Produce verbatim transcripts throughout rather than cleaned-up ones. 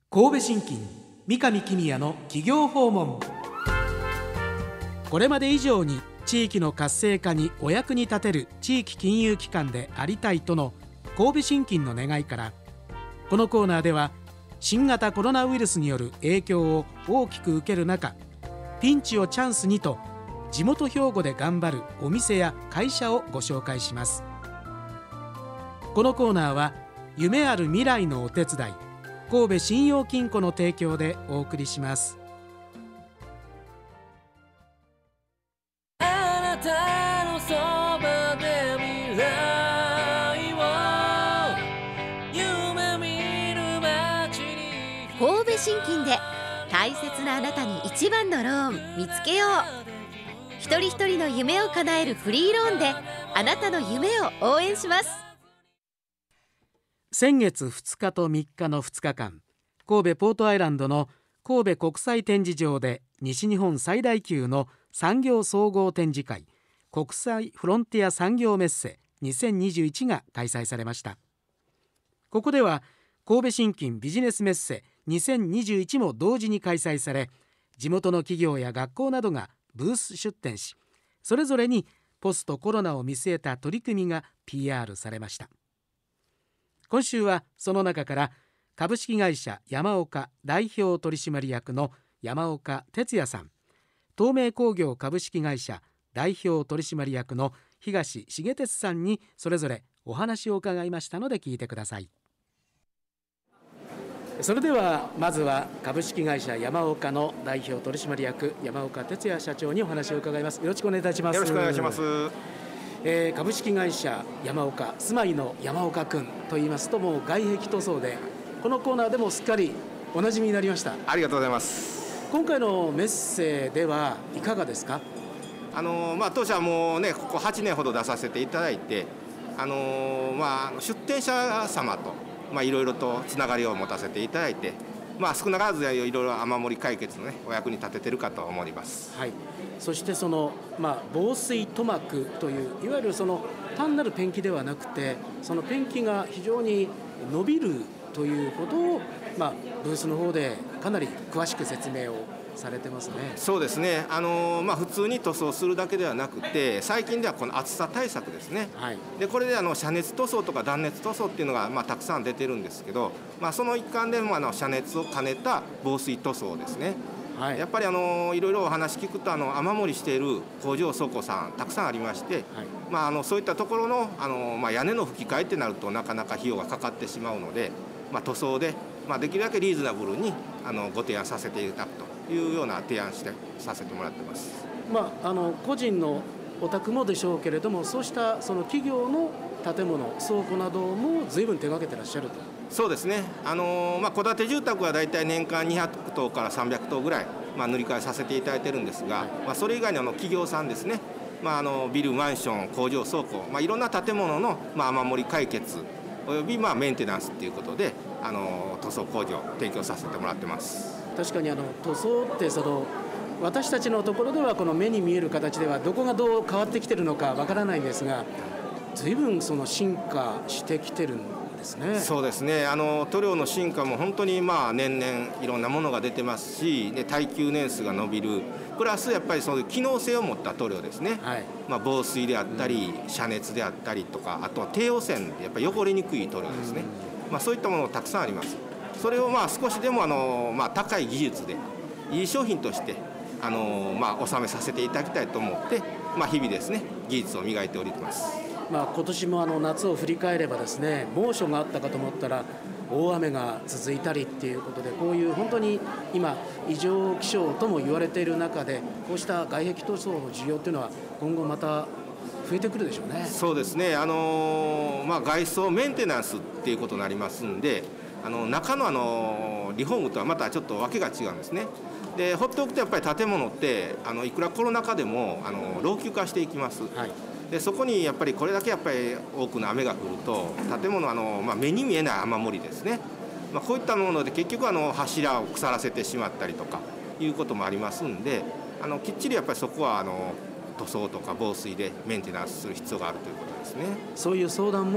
神戸信金三上公也の企業訪問。これまで以上に地域の活性化にお役に立てる地域金融機関でありたいとの神戸信金の願いから、このコーナーでは新型コロナウイルスによる影響を大きく受ける中、ピンチをチャンスにと地元兵庫で頑張るお店や会社をご紹介します。このコーナーは夢ある未来のお手伝い、神戸信用金庫の提供でお送りします。 あなたのそばで未来を夢見る街に。 神戸信金で大切なあなたに一番のローン見つけよう。一人一人の夢を叶えるフリーローンであなたの夢を応援します。 先月ふつかとみっかのふつかかん、神戸ポートアイランドの神戸国際展示場で西日本最大級の産業総合展示会、国際フロンティア産業メッセにせんにじゅういちが開催されました。ここでは神戸信金ビジネスメッセにせんにじゅういちも同時に開催され、地元の企業や学校などがブース出展し、それぞれにポストコロナを見据えた取り組みが ピーアール されました。今週はその中から株式会社山岡代表取締役の山岡哲也さん、東明工業株式会社代表取締役の東重哲さんにそれぞれお話を伺いましたので聞いてください。それではまずは株式会社山岡の代表取締役山岡哲也社長にお話を伺います。よろしくお願いいたします。 よろしくお願いします。 えー、株式会社山岡、住まいの山岡くんと言いますと、もう外壁塗装でこのコーナーでもすっかりおなじみになりました。 ありがとうございます。 今回のメッセではいかがですか？ あのーまあ、当社はもうねここはちねんほど出させていただいて、あのーまあ、出店者様と、まあ、いろいろとつながりを持たせていただいて、まあ、少なからずいろいろ雨漏り解決の、ね、お役に立ててるかと思います。 はい、そしてその、まあ、防水塗膜といういわゆるその単なるペンキではなくて、そのペンキが非常に伸びるということを、まあ、ブースの方でかなり詳しく説明をされてますね。 そうですね、あのーまあ、普通に塗装するだけではなくて、最近ではこの暑さ対策ですね、はい、でこれであの遮熱塗装とか断熱塗装っていうのが、まあ、たくさん出てるんですけど、まあ、その一環でもあの遮熱を兼ねた防水塗装ですね。はい、やっぱりあのいろいろお話聞くと、あの雨漏りしている工場倉庫さんたくさんありまして、はい、まあ、あのそういったところの、あの、まあ、屋根の吹き替えってなるとなかなか費用がかかってしまうので、まあ、塗装で、まあ、できるだけリーズナブルにあのご提案させていただくというような提案してさせてもらってます。 まあ、あの個人のお宅もでしょうけれども、そうしたその企業の建物、倉庫なども随分手掛けてらっしゃると。 そうですね、あのーまあ、戸建て住宅はだいたい年間にひゃくとうからさんびゃくとうぐらい、まあ、塗り替えさせていただいてるんですが、はい、まあ、それ以外のあの企業さんですね、まあ、あのビル、マンション、工場、倉庫、まあ、いろんな建物の、まあ、雨漏り解決およびまあメンテナンスということで、あの塗装工場提供させてもらってます。 確かにあの塗装ってその私たちのところではこの目に見える形ではどこがどう変わってきてるのかわからないんですが、随分その進化してきてるんですね。 そうですね、あの塗料の進化も本当にまあ年々いろんなものが出てますし、で耐久年数が伸びる、プラスやっぱりそういう機能性を持った塗料ですね、はい、まあ、防水であったり、うん、遮熱であったりとか、あとは低汚染でやっぱり汚れにくい塗料ですね、うん、まあ、そういったものがたくさんあります。それをまあ少しでもあの、まあ、高い技術でいい商品としてあの、まあ、納めさせていただきたいと思って、まあ、日々ですね技術を磨いております。 まあ、今年もあの夏を振り返ればですね、猛暑があったかと思ったら大雨が続いたりっていうことで、こういう本当に今異常気象とも言われている中で、こうした外壁塗装の需要っていうのは今後また増えてくるでしょうね。 そうですね、あの、まあ、外装メンテナンスっていうことになりますんで、あの中のあのリフォームとはまたちょっとわけが違うんですね。で放っておくとやっぱり建物ってあのいくらコロナ禍でもあの老朽化していきます。はい、でそこにやっぱりこれだけやっぱり多くの雨が降ると建物あの、まあ、目に見えない雨漏りですね、まあ、こういったもので結局あの柱を腐らせてしまったりとかいうこともありますんで、あのきっちりやっぱりそこはあの塗装とか防水でメンテナンスする必要があるということですね。 そういう相談も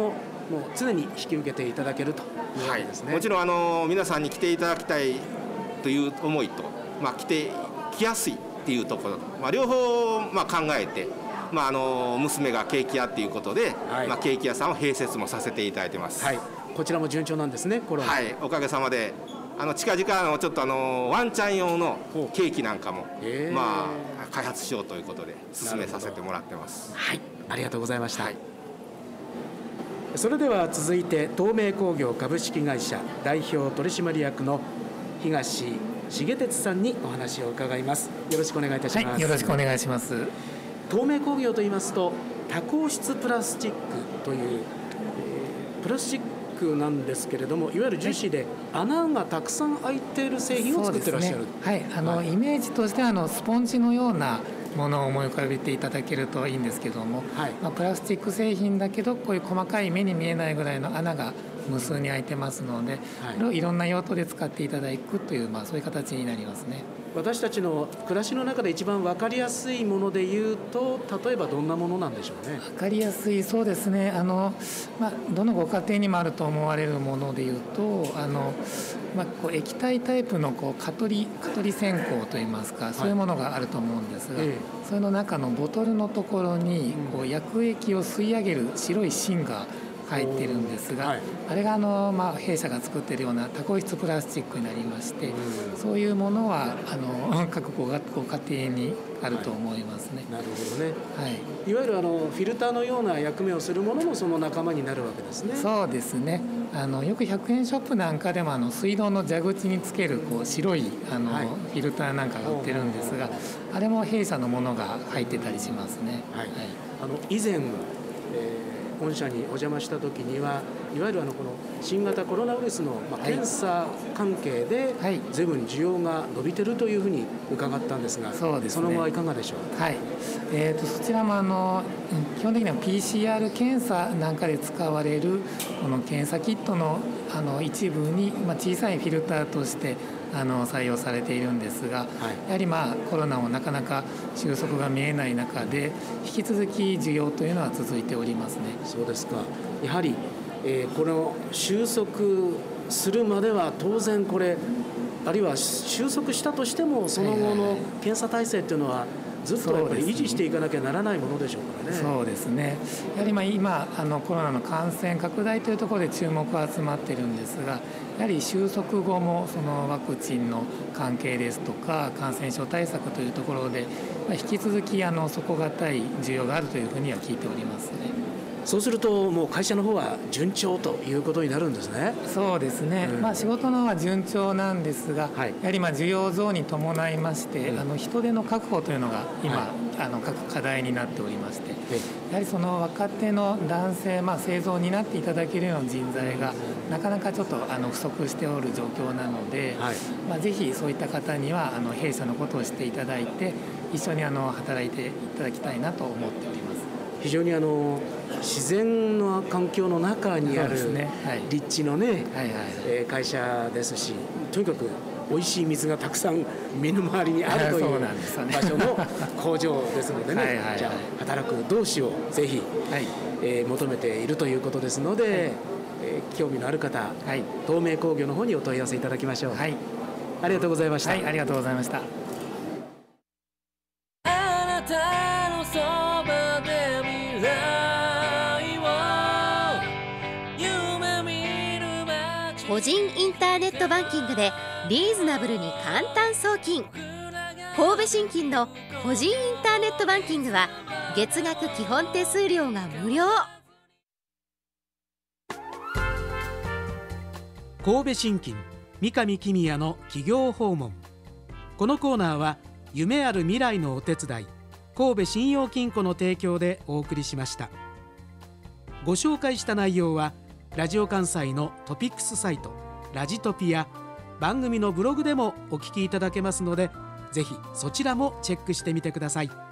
もう常に引き受けていただけるというわけですね。 はい、もちろんあの皆さんに来ていただきたいという思いと、まあ、来て来やすいっていうところ、まあ、両方まあ考えて、まあ、あの娘がケーキ屋っていうことで、はい、まあ、ケーキ屋さんを併設もさせていただいてます。 はい、こちらも順調なんですね、コロナ。 はい、おかげさまであの近々のちょっとあのワンちゃん用のケーキなんかも、まあ、開発しようということで進めさせてもらってます。 はい、ありがとうございました。 はい、 それでは続いて東名工業株式会社代表取締役の東重哲さんにお話を伺います。よろしくお願いいたします。 はい、よろしくお願いします。 東名工業といいますと多孔質プラスチックという、えー、プラスチックなんですけれども、いわゆる樹脂で穴がたくさん開いている製品を作ってらっしゃる。 ね、はい、あの、はい、イメージとしてはあのスポンジのようなものを思い浮かべていただけるといいんですけども、はい、まあ、プラスチック製品だけどこういう細かい目に見えないぐらいの穴が無数に開いてますので、はい、いろんな用途で使っていただくという、まあ、そういう形になりますね。 私たちの暮らしの中で一番分かりやすいものでいうと、例えばどんなものなんでしょうね。 分かりやすい、そうですね、あの、まあ、どのご家庭にもあると思われるものでいうと、あの、まあ、こう液体タイプのこう蚊取り、蚊取り線香といいますか、そういうものがあると思うんですが、はい、それの中のボトルのところにこう薬液を吸い上げる白い芯が入っているんですが、はい、あれがあの、まあ、弊社が作っているような多孔質プラスチックになりまして、うん、そういうものはあの各ご家庭にあると思いますね。 はい、なるほどね。 はい、 いわゆるあのフィルターのような役目をするものもその仲間になるわけですね。 そうですね。あのよくひゃくえんショップなんかでもあの水道の蛇口につけるこう白いあの、はい、フィルターなんかが売ってるんですが、あれも弊社のものが入ってたりしますね。 はい、はい、あの以前、えー本社にお邪魔した時には、いわゆるあのこの新型コロナウイルスのまあ検査関係で随分需要が伸びてるというふうに伺ったんですが、そうですね、その後はいかがでしょう。 はい、えー、とそちらもあの基本的には ピーシーアール 検査なんかで使われるこの検査キットのあの一部に、まあ、小さいフィルターとしてあの採用されているんですが、はい、やはり、まあ、コロナもなかなか収束が見えない中で引き続き需要というのは続いておりますね。 そうですか。やはり、えー、この収束するまでは当然これ、あるいは収束したとしてもその後の検査体制というのはずっとやっぱり維持していかなきゃならないものでしょうからね。 そうですね。やはりまあ今あのコロナの感染拡大というところで注目が集まっているんですが、やはり収束後もそのワクチンの関係ですとか感染症対策というところで引き続きあの底堅い需要があるというふうには聞いておりますね。 そうするともう会社の方は順調ということになるんですね。 そうですね、うん、まあ、仕事の方は順調なんですが、はい、やはりまあ需要増に伴いまして、うん、あの人手の確保というのが今、はい、あの各課題になっておりまして、はい、やはりその若手の男性、まあ、製造になっていただけるような人材がなかなかちょっとあの不足しておる状況なので、はい、まあ、ぜひそういった方にはあの弊社のことを知っていただいて一緒にあの働いていただきたいなと思っております。 非常にあの自然の環境の中にある立地のね会社ですし、とにかく美味しい水がたくさん身の回りにあるという場所の工場ですのでね、はいはいはい、じゃあ働く同志をぜひ、はい、えー、求めているということですので、はい、えー、興味のある方、はい、東名工業の方にお問い合わせいただきましょう。はい、ありがとうございました。 はい、ありがとうございました。 あなたのそばで未来を夢見る街、 個人インターネットバンキングでリーズナブルに簡単送金。神戸信金の個人インターネットバンキングは月額基本手数料が無料。 神戸信金三上公也の企業訪問。このコーナーは夢ある未来のお手伝い、神戸信用金庫の提供でお送りしました。ご紹介した内容はラジオ関西のトピックスサイトラジトピや番組のブログでもお聞きいただけますので、ぜひそちらもチェックしてみてください。